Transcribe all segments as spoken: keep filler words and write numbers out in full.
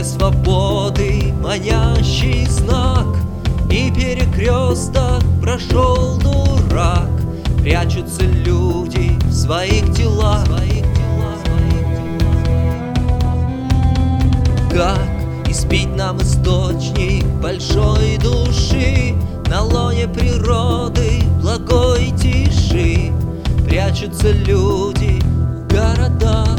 свободы манящий знак, и перекресток прошел дурак. Прячутся люди в своих телах, своих телах, своих телах. Как испить нам источник большой души на лоне природы благой тиши? Прячутся люди в городах.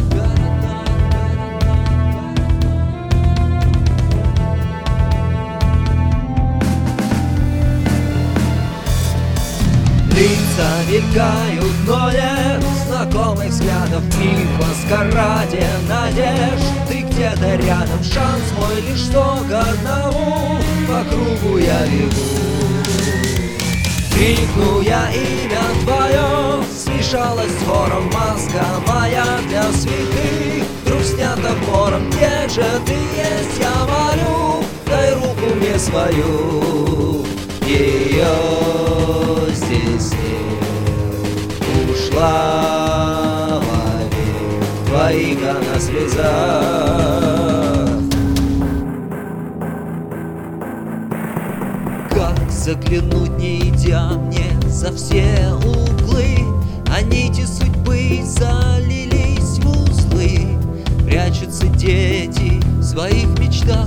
Лица мелькают, но нет знакомых взглядов, и в маскараде надежд ты где-то рядом. Шанс мой лишь только одному, по кругу я бегу. Крикну я имя твое, смешалась с хором маска моя для святых. Вдруг снят топором, где же ты есть, я молю, дай руку мне свою. Ее здесь нет, ушла вовек, в твоих она слезах. Как заглянуть, не идя мне за все углы, а нити судьбы залились в узлы. Прячутся дети в своих мечтах,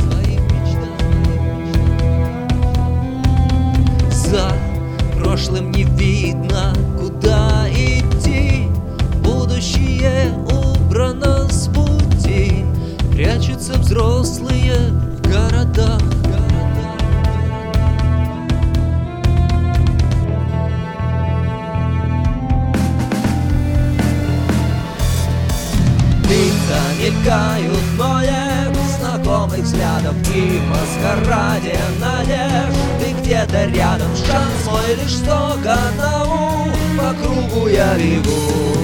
за прошлым не видно, куда идти, будущее убрано с пути. Прячутся взрослые в городах. Лица мелькают, но нет знакомых взглядов, и в маскараде надежд ты где-то рядом. Шанс мой лишь только одному, по кругу я бегу.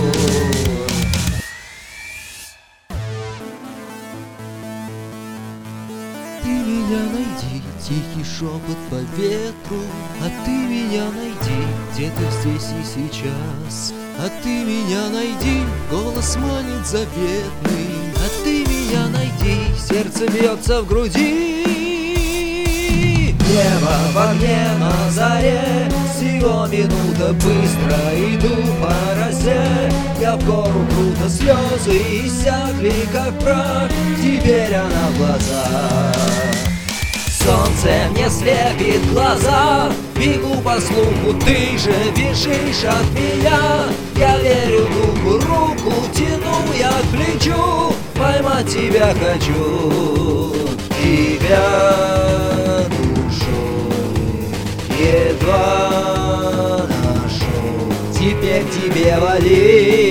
Ты меня найди, тихий шепот по ветру, а ты меня найди где-то здесь и сейчас. А ты меня найди, голос манит заветный, а ты меня найди, сердце бьется в груди. Небо в огне на заре, всего минута, быстро иду по росе. Я в гору круто, слезы иссякли, как прах, теперь она в глазах. Солнце мне слепит глаза, бегу по слуху, ты же бежишь от меня. Я верю духу, руку тяну я к плечу, поймать тебя хочу. Тебя душой едва нашел, теперь тебе вали.